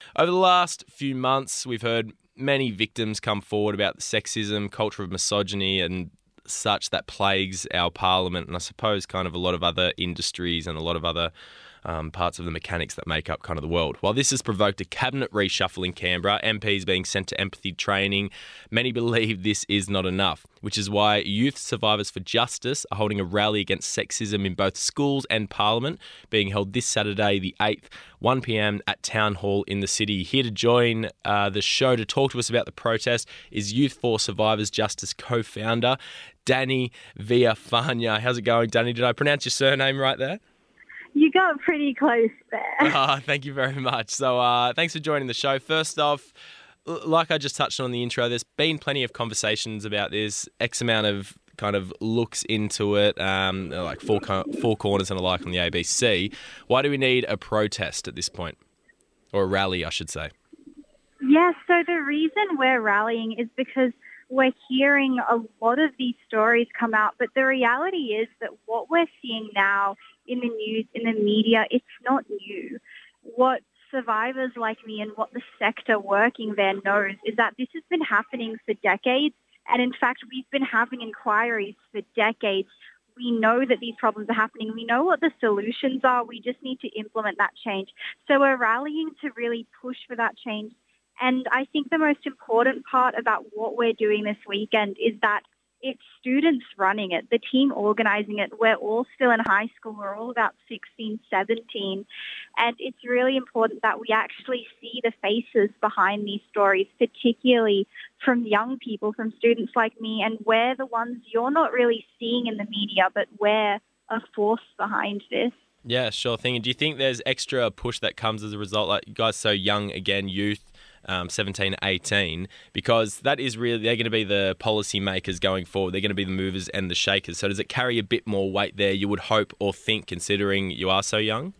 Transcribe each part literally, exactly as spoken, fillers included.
Over the last few months, we've heard many victims come forward about the sexism, culture of misogyny and such that plagues our parliament and I suppose kind of a lot of other industries and a lot of other um, parts of the mechanics that make up kind of the world. While this has provoked a cabinet reshuffle in Canberra, M Ps being sent to empathy training, many believe this is not enough, which is why Youth Survivors for Justice are holding a rally against sexism in both schools and Parliament, being held this Saturday the eighth, one p.m. at Town Hall in the city. Here to join uh, the show to talk to us about the protest is Youth for Survivors Justice co-founder Danny Villafaña. How's it going, Danny? Did I pronounce your surname right there? You got pretty close there. Oh, thank you very much. So uh, thanks for joining the show. First off, like I just touched on in the intro, there's been plenty of conversations about this, X amount of kind of looks into it, um, like four, four corners and a like on the A B C. Why do we need a protest at this point? Or a rally, I should say. Yeah, so the reason we're rallying is because we're hearing a lot of these stories come out, but the reality is that what we're seeing now in the news, in the media, it's not new. What survivors like me and what the sector working there knows is that this has been happening for decades. And in fact, we've been having inquiries for decades. We know that these problems are happening. We know what the solutions are. We just need to implement that change. So we're rallying to really push for that change. And I think the most important part about what we're doing this weekend is that it's students running it, the team organising it. We're all still in high school. We're all about sixteen, seventeen. And it's really important that we actually see the faces behind these stories, particularly from young people, from students like me. And we're the ones you're not really seeing in the media, but we're a force behind this. Yeah, sure thing. And do you think there's extra push that comes as a result, like you guys so young, again, youth, Um, seventeen, eighteen, because that is really, they're going to be the policy makers going forward. They're going to be the movers and the shakers. So does it carry a bit more weight there, you would hope or think, considering you are so young?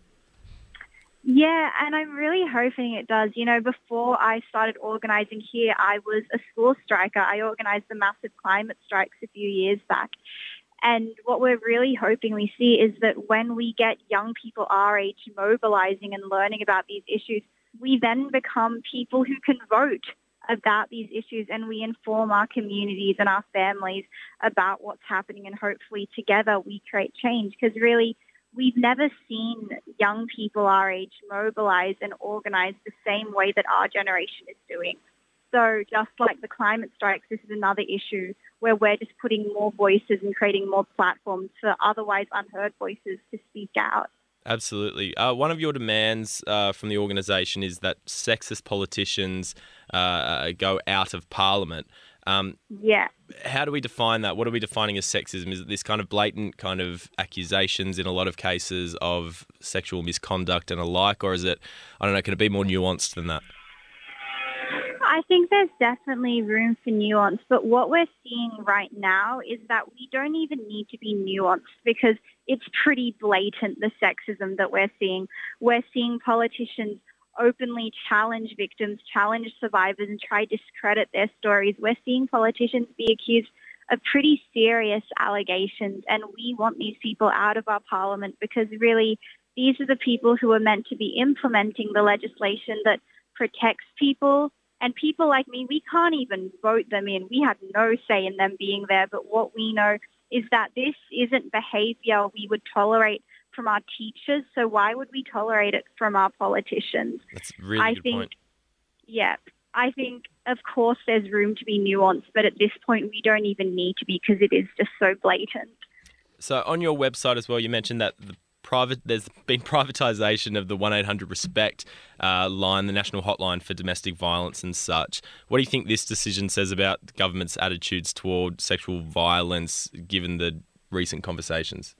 Yeah, and I'm really hoping it does. You know, before I started organising here, I was a school striker. I organised the massive climate strikes a few years back. And what we're really hoping we see is that when we get young people our age mobilising and learning about these issues, we then become people who can vote about these issues and we inform our communities and our families about what's happening, and hopefully together we create change, because really we've never seen young people our age mobilise and organise the same way that our generation is doing. So just like the climate strikes, this is another issue where we're just putting more voices and creating more platforms for otherwise unheard voices to speak out. Absolutely. Uh, one of your demands uh, from the organisation is that sexist politicians uh, go out of Parliament. Um, yeah. How do we define that? What are we defining as sexism? Is it this kind of blatant kind of accusations in a lot of cases of sexual misconduct and alike, or is it, I don't know, can it be more nuanced than that? I think there's definitely room for nuance, but what we're seeing right now is that we don't even need to be nuanced because it's pretty blatant, the sexism that we're seeing. We're seeing politicians openly challenge victims, challenge survivors, and try to discredit their stories. We're seeing politicians be accused of pretty serious allegations, and we want these people out of our parliament because really these are the people who are meant to be implementing the legislation that protects people. And people like me, we can't even vote them in. We have no say in them being there. But what we know is that this isn't behaviour we would tolerate from our teachers. So why would we tolerate it from our politicians? That's a really I good think, point. Yeah, I think, of course, there's room to be nuanced. But at this point, we don't even need to be because it is just so blatant. So on your website as well, you mentioned that the Private, there's been privatisation of the one eight hundred RESPECT uh, line, the national hotline for domestic violence and such. What do you think this decision says about the government's attitudes toward sexual violence, given the recent conversations?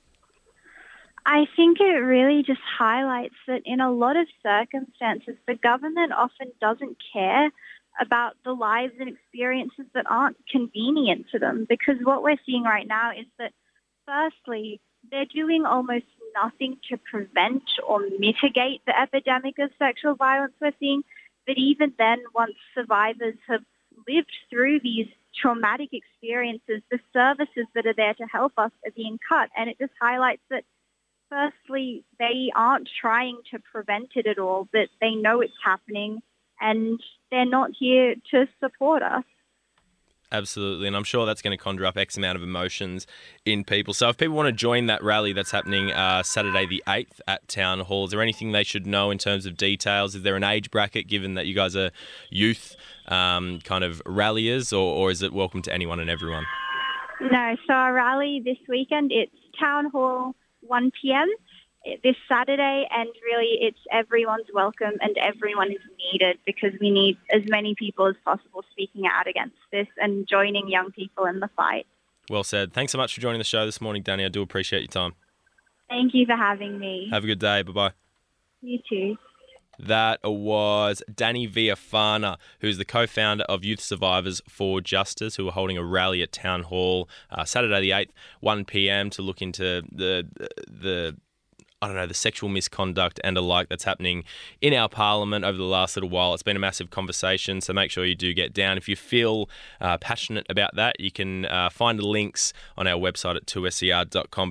I think it really just highlights that in a lot of circumstances, the government often doesn't care about the lives and experiences that aren't convenient to them, because what we're seeing right now is that, firstly, they're doing almost nothing to prevent or mitigate the epidemic of sexual violence we're seeing. But even then, once survivors have lived through these traumatic experiences, the services that are there to help us are being cut. And it just highlights that, firstly, they aren't trying to prevent it at all, that they know it's happening. and they're not here to support us. Absolutely, and I'm sure that's going to conjure up X amount of emotions in people. So if people want to join that rally that's happening uh, Saturday the eighth at Town Hall, is there anything they should know in terms of details? Is there an age bracket, given that you guys are youth um, kind of ralliers, or, or is it welcome to anyone and everyone? No, so our rally this weekend, it's Town Hall, one p.m. this Saturday, and really it's everyone's welcome and everyone is needed, because we need as many people as possible speaking out against this and joining young people in the fight. Well said. Thanks so much for joining the show this morning, Danny. I do appreciate your time. Thank you for having me. Have a good day. Bye-bye. You too. That was Danny Viafana, who's the co-founder of Youth Survivors for Justice, who are holding a rally at Town Hall uh, Saturday the eighth, one p.m. to look into the the I don't know, the sexual misconduct and the like that's happening in our parliament over the last little while. It's been a massive conversation, so make sure you do get down. If you feel uh, passionate about that, you can uh, find the links on our website at two S E R dot com.